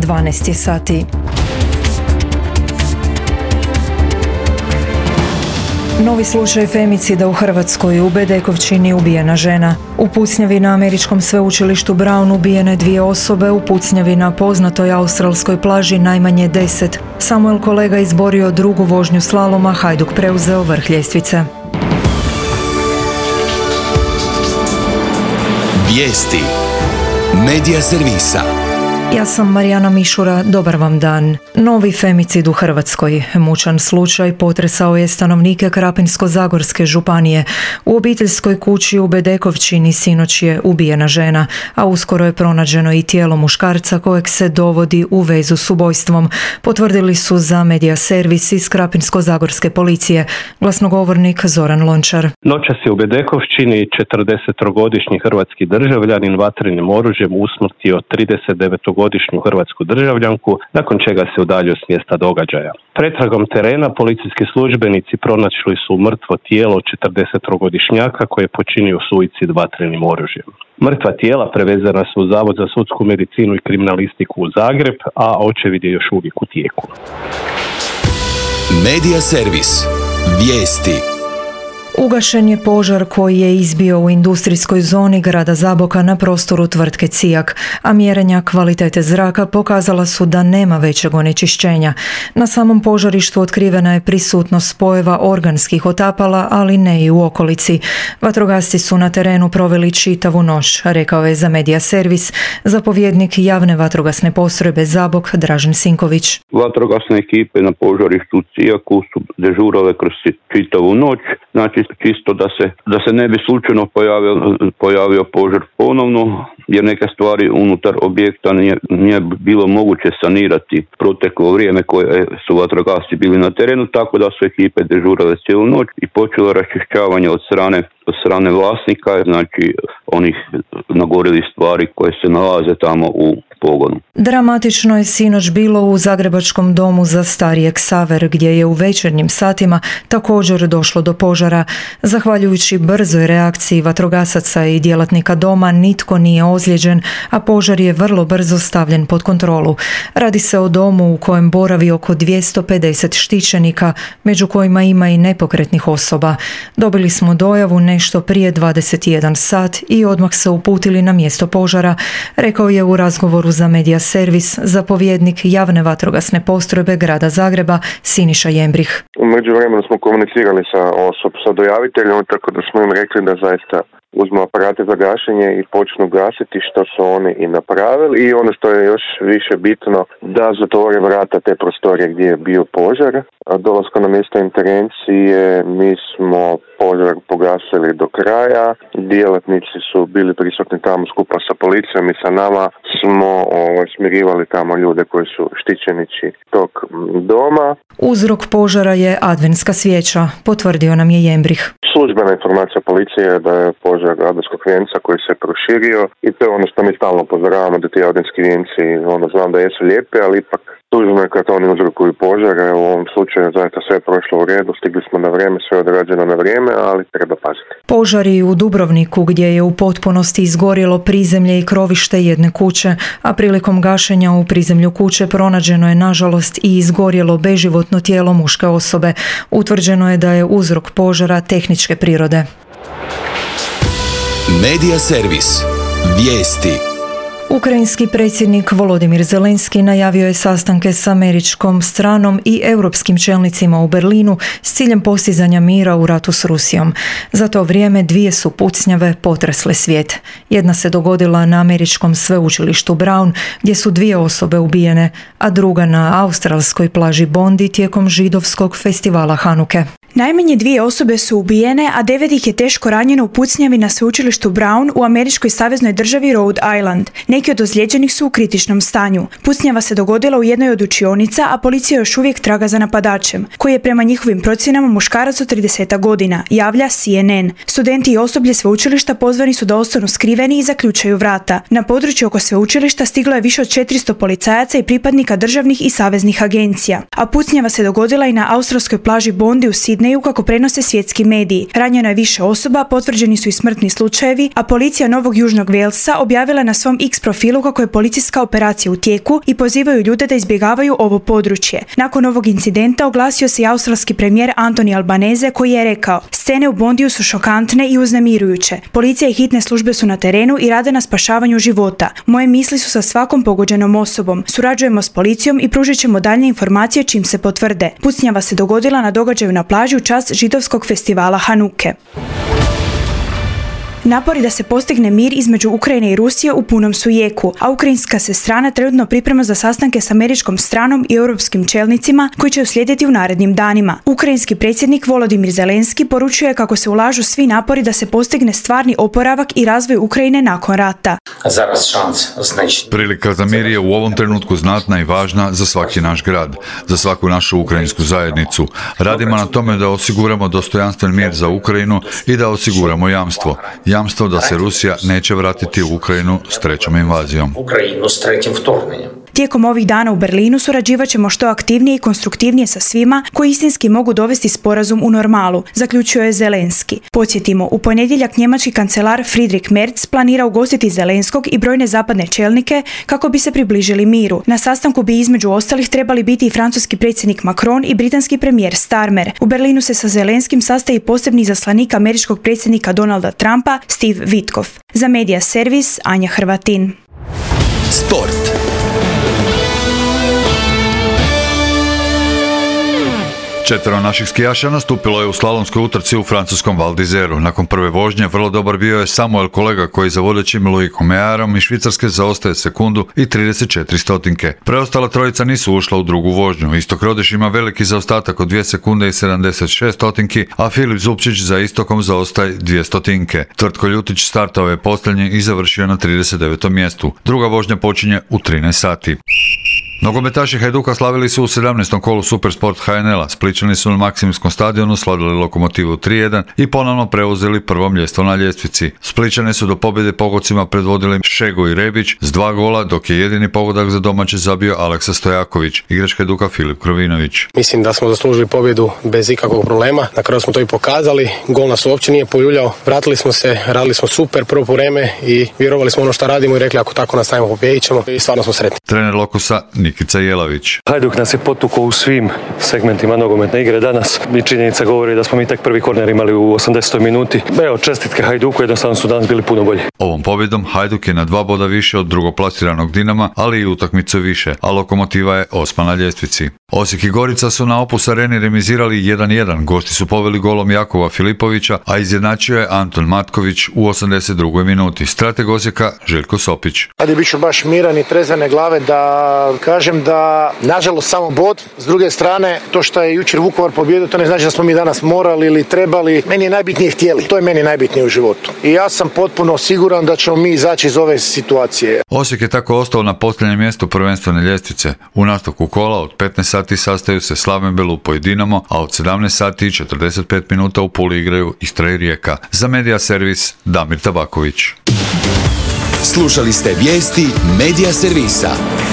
12 je sati. Novi slučaj femicida u Hrvatskoj. U Bedekovčini ubijena žena. U pucnjavi na američkom sveučilištu Brown ubijene 2 osobe, u pucnjavi na poznatoj australskoj plaži najmanje 10. Samuel Kolega izborio drugu vožnju slaloma, Hajduk preuzeo vrh ljestvice. Vijesti Medija servisa. Ja sam Marijana Mišura, dobar vam dan. Novi femicid u Hrvatskoj. Mučan slučaj potresao je stanovnike Krapinsko-zagorske županije. U obiteljskoj kući u Bedekovčini sinoć je ubijena žena, a uskoro je pronađeno i tijelo muškarca kojeg se dovodi u vezu s ubojstvom. Potvrdili su za Medija servis iz Krapinsko-zagorske policije. Glasnogovornik Zoran Lončar. Noćas je u Bedekovčini 40-godišnji hrvatski državljanin vatrenim oružjem usmrtio 39-godišnju hrvatsku državljanku, nakon čega se udaljio s mjesta događaja. Pretragom terena policijski službenici pronašli su mrtvo tijelo 40-godišnjaka koji je počinio suicid vatrenim oružjem. Mrtva tijela prevezana su u Zavod za sudsku medicinu i kriminalistiku u Zagreb, a očevid je još uvijek u tijeku. Medija servis. Vijesti. Ugašen je požar koji je izbio u industrijskoj zoni grada Zaboka na prostoru tvrtke Cijak, a mjerenja kvalitete zraka pokazala su da nema većeg onečišćenja. Na samom požarištu otkrivena je prisutnost spojeva organskih otapala, ali ne i u okolici. Vatrogasci su na terenu proveli čitavu noć, rekao je za Medija servis zapovjednik javne vatrogasne postrojbe Zabok Dražen Sinković. Vatrogasne ekipe na požarištu Cijaku su dežurale kroz čitavu noć, znači čisto da se ne bi slučajno pojavio požar ponovno, jer neke stvari unutar objekta nije bilo moguće sanirati proteklo vrijeme koje su vatrogasci bili na terenu, tako da su ekipe dežurale cijelu noć i počelo raščišćavanje od strane vlasnika, znači onih nagorelih stvari koje se nalaze tamo u pogonu. Dramatično je sinoć bilo u Zagrebačkom domu za starije Ksaver, gdje je u večernjim satima također došlo do požara. Zahvaljujući brzoj reakciji vatrogasaca i djelatnika doma nitko nije ozlijeđen, a požar je vrlo brzo stavljen pod kontrolu. Radi se o domu u kojem boravi oko 250 štićenika, među kojima ima i nepokretnih osoba. Dobili smo dojavu nešto prije 21 sat i odmah se uputili na mjesto požara, rekao je u razgovoru za Medija servis zapovjednik javne vatrogasne postrojbe grada Zagreba Siniša Jembrih. U međuvremenu smo komunicirali sa dojaviteljom, tako da smo im rekli da zaista uzmu aparate za gašenje i počnu gasiti, što su oni i napravili. I ono što je još više bitno, da zatvore vrata te prostorije gdje je bio požar. Dolaskom na mjesto intervencije mi smo požar pogasili do kraja. Djelatnici su bili prisutni tamo skupa sa policijom i sa nama smo smirivali tamo ljude koji su štićenici tog doma. Uzrok požara je adventska svijeća, potvrdio nam je Jembrih. Službena informacija policije je da je požar adventskog vijenca koji se proširio i to je ono što mi stalno upozoravamo, da ti adventski vijenci, znam da jesu lijepi, ali ipak tužno je kad oni uzrokuju požare. U ovom slučaju zaista sve je prošlo u redu, stigli smo na vrijeme, sve je odrađeno na vrijeme, ali treba paziti. Požari u Dubrovniku, gdje je u potpunosti izgorjelo prizemlje i krovište jedne kuće, a prilikom gašenja u prizemlju kuće pronađeno je nažalost i izgorjelo beživotno tijelo muške osobe. Utvrđeno je da je uzrok požara tehničke prirode. Medija servis. Vijesti. Ukrajinski predsjednik Volodimir Zelenski najavio je sastanke s američkom stranom i europskim čelnicima u Berlinu s ciljem postizanja mira u ratu s Rusijom. Za to vrijeme 2 su pucnjave potresle svijet. Jedna se dogodila na američkom sveučilištu Brown, gdje su 2 osobe ubijene, a druga na australskoj plaži Bondi tijekom židovskog festivala Hanuke. Najmanje 2 osobe su ubijene, a 9 ih je teško ranjeno u pucnjavi na sveučilištu Brown u američkoj saveznoj državi Rhode Island. Neki od ozlijeđenih su u kritičnom stanju. Pucnjava se dogodila u jednoj od učionica, a policija još uvijek traga za napadačem, koji je prema njihovim procjenama muškarac od 30 godina, javlja CNN. Studenti i osoblje sveučilišta pozvani su da ostanu skriveni i zaključaju vrata. Na području oko sveučilišta stiglo je više od 400 policajaca i pripadnika državnih i saveznih agencija. A pucnjava se dogodila i na australskoj plaži Bondi u Sidneju, kako prenose svjetski mediji. Ranjeno je više osoba, potvrđeni su i smrtni slučajevi, a policija Novog Južnog Walesa objavila na svom X profilu kako je policijska operacija u tijeku i pozivaju ljude da izbjegavaju ovo područje. Nakon ovog incidenta oglasio se i australski premijer Anthony Albanese koji je rekao: "Scene u Bondiju su šokantne i uznemirujuće. Policija i hitne službe su na terenu i rade na spašavanju života. Moje misli su sa svakom pogođenom osobom. Surađujemo s policijom i pružit ćemo daljnje informacije čim se potvrde." Pucnjava se dogodila na događaju na plaži u čast židovskog festivala Hanuke. Napori da se postigne mir između Ukrajine i Rusije u punom su jeku, a ukrajinska se strana trenutno priprema za sastanke s američkom stranom i europskim čelnicima koji će uslijediti u narednim danima. Ukrajinski predsjednik Volodymyr Zelenski poručuje kako se ulažu svi napori da se postigne stvarni oporavak i razvoj Ukrajine nakon rata. Prilika za mir je u ovom trenutku znatna i važna za svaki naš grad, za svaku našu ukrajinsku zajednicu. Radimo na tome da osiguramo dostojanstven mir za Ukrajinu i da osiguramo jamstvo da se Rusija neće vratiti u Ukrajinu s trećom invazijom. Tijekom ovih dana u Berlinu surađivat ćemo što aktivnije i konstruktivnije sa svima koji istinski mogu dovesti sporazum u normalu, zaključio je Zelenski. Podsjetimo, u ponedjeljak njemački kancelar Friedrich Merz planira ugostiti Zelenskog i brojne zapadne čelnike kako bi se približili miru. Na sastanku bi između ostalih trebali biti i francuski predsjednik Macron i britanski premijer Starmer. U Berlinu se sa Zelenskim sastaje posebni izaslanik američkog predsjednika Donalda Trumpa Steve Witkoff. Za Media Servis Anja Hrvatin. Sport. Četvero naših skijaša nastupilo je u slalomskoj utrci u francuskom Val d'Izeru. Nakon prve vožnje vrlo dobar bio je Samuel Kolega koji za vodećim Loic Omearom iz Švicarske zaostaje sekundu i 34 stotinke. Preostala trojica nisu ušla u drugu vožnju. Istok Rodeš ima veliki zaostatak od 2 sekunde i 76 stotinki, a Filip Zupčić za Istokom zaostaje 2 stotinke. Tvrtko Ljutić startao je posljednji i završio na 39. mjestu. Druga vožnja počinje u 13 sati. Nogometaši Hajduka slavili su u 17. kolu Supersport HNL-a. Splićani su na Maksimskom stadionu slavili Lokomotivu 3-1 i ponovno preuzeli prvo mjesto na ljestvici. Splićane su do pobjede pogodcima predvodili Šego i Rebić s 2 gola, dok je jedini pogodak za domaće zabio Aleksa Stojaković, igrač Hajduka Filip Krovinović. Mislim da smo zaslužili pobjedu bez ikakvog problema. Na kraju smo to i pokazali. Gol nas uopće nije poljuljao. Vratili smo se, radili smo super prvo vreme i vjerovali smo ono što radimo i rekli ako tako nastavimo pobijedit ćemo i stvarno smo sretni. Trener Lokosa Nikica Jelavić. Hajduk nas je potukao u svim segmentima nogometne igre danas i činjenica govori da smo mi tek prvi korner imali u 80. minuti. Evo, čestitke Hajduku, jednostavno su danas bili puno bolji. Ovom pobjedom Hajduk je na 2 boda više od drugoplasiranog Dinama, ali i utakmicu više, a Lokomotiva je 8. na ljestvici. Osijek i Gorica su na Opus Areni remizirali 1-1. Gosti su poveli golom Jakova Filipovića, a izjednačio je Anton Matković u 82. minuti. Strateg Osijeka Željko Sopić. Ajde, bit ću baš miran i trezvene glave da kažem da, nažalost, samo bod. S druge strane, to što je jučer Vukovar pobjedio, to ne znači da smo mi danas morali ili trebali. Meni je najbitnije htjeli. To je meni najbitnije u životu. I ja sam potpuno siguran da ćemo mi izaći iz ove situacije. Osijek je tako ostao na posljednjem mjestu prvenstvene ljestvice. U nastavku kola od 15 sati sastaju se Slaven Belupo i Dinamo, a od 17 sati i 45 minuta u Puli igraju Istra i Rijeka. Za Media Servis Damir Tabaković. Slušali ste vijesti Media Servisa.